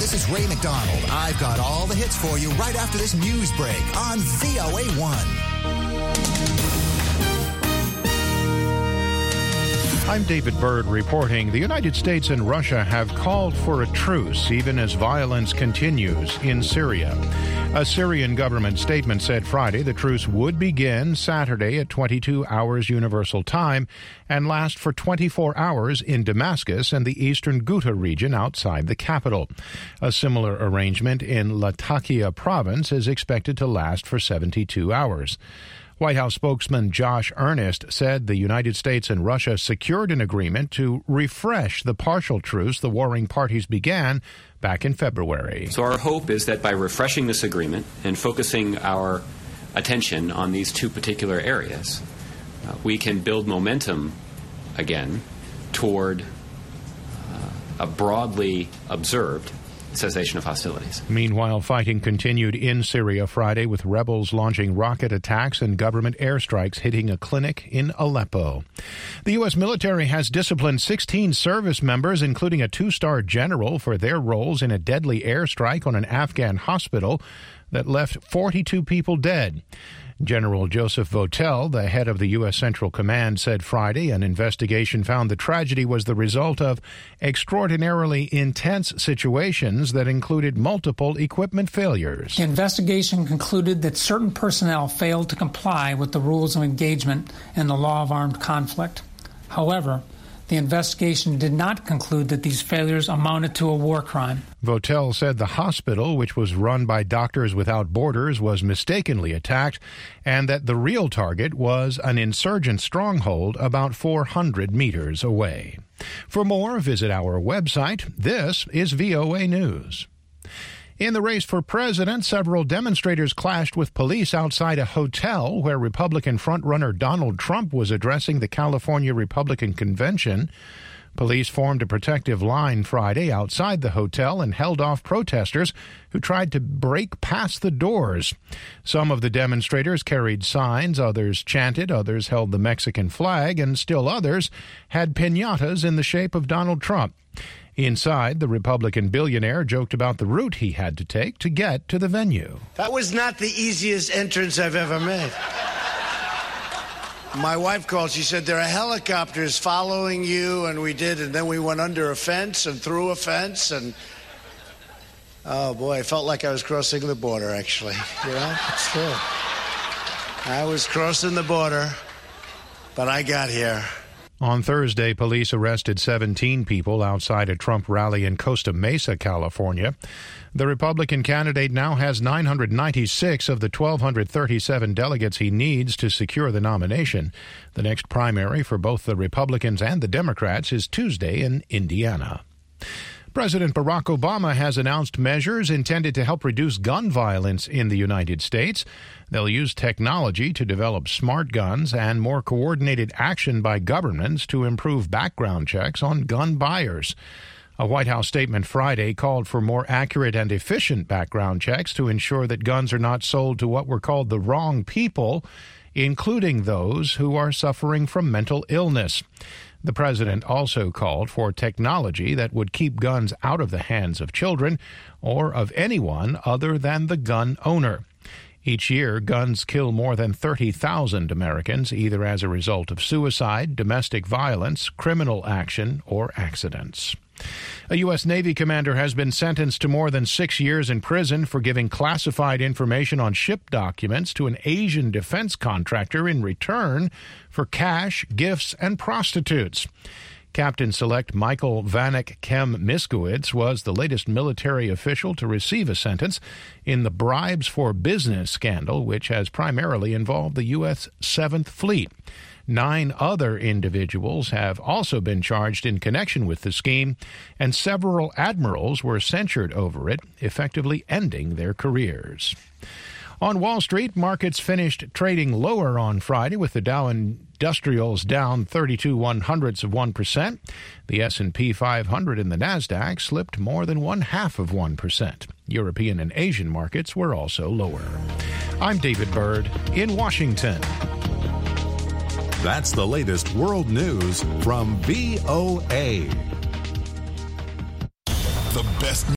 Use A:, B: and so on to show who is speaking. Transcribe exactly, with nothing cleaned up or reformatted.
A: this is Ray McDonald. I've got all the hits for you right after this news break on V O A one.
B: I'm David Byrd reporting. The United States and Russia have called for a truce even as violence continues in Syria. A Syrian government statement said Friday the truce would begin Saturday at twenty-two hours Universal Time and last for twenty-four hours in Damascus and the eastern Ghouta region outside the capital. A similar arrangement in Latakia province is expected to last for seventy-two hours. White House spokesman Josh Earnest said the United States and Russia secured an agreement to refresh the partial truce the warring parties began back in February.
C: So our hope is that by refreshing this agreement and focusing our attention on these two particular areas, uh, we can build momentum again toward uh, a broadly observed cessation of hostilities.
B: Meanwhile, fighting continued in Syria Friday with rebels launching rocket attacks and government airstrikes hitting a clinic in Aleppo. The U S military has disciplined sixteen service members, including a two-star general, for their roles in a deadly airstrike on an Afghan hospital that left forty-two people dead. General Joseph Votel, the head of the U S Central Command, said Friday an investigation found the tragedy was the result of extraordinarily intense situations that included multiple equipment failures.
D: The investigation concluded that certain personnel failed to comply with the rules of engagement in the law of armed conflict. However, the investigation did not conclude that these failures amounted to a war crime.
B: Votel said the hospital, which was run by Doctors Without Borders, was mistakenly attacked and that the real target was an insurgent stronghold about four hundred meters away. For more, visit our website. This is V O A News. In the race for president, several demonstrators clashed with police outside a hotel where Republican frontrunner Donald Trump was addressing the California Republican Convention. Police formed a protective line Friday outside the hotel and held off protesters who tried to break past the doors. Some of the demonstrators carried signs, others chanted, others held the Mexican flag, and still others had piñatas in the shape of Donald Trump. Inside, the Republican billionaire joked about the route he had to take to get to the venue.
E: That was not the easiest entrance I've ever made. My wife called. She said, there are helicopters following you, and we did, and then we went under a fence and through a fence, and oh, boy, I felt like I was crossing the border, actually. You know, it's true. I was crossing the border, but I got here.
B: On Thursday, police arrested seventeen people outside a Trump rally in Costa Mesa, California. The Republican candidate now has nine hundred ninety-six of the one thousand two hundred thirty-seven delegates he needs to secure the nomination. The next primary for both the Republicans and the Democrats is Tuesday in Indiana. President Barack Obama has announced measures intended to help reduce gun violence in the United States. They'll use technology to develop smart guns and more coordinated action by governments to improve background checks on gun buyers. A White House statement Friday called for more accurate and efficient background checks to ensure that guns are not sold to what were called the wrong people, including those who are suffering from mental illness. The president also called for technology that would keep guns out of the hands of children or of anyone other than the gun owner. Each year, guns kill more than thirty thousand Americans, either as a result of suicide, domestic violence, criminal action, or accidents. A U S Navy commander has been sentenced to more than six years in prison for giving classified information on ship documents to an Asian defense contractor in return for cash, gifts, and prostitutes. Captain Select Michael Vanek Kem Miskowitz was the latest military official to receive a sentence in the Bribes for Business scandal, which has primarily involved the U S Seventh Fleet. Nine other individuals have also been charged in connection with the scheme, and several admirals were censured over it, effectively ending their careers. On Wall Street, markets finished trading lower on Friday, with the Dow Industrials down thirty-two one-hundredths of one percent. The S and P five hundred and the NASDAQ slipped more than one-half of one percent. European and Asian markets were also lower. I'm David Byrd in Washington.
F: That's the latest world news from V O A. The best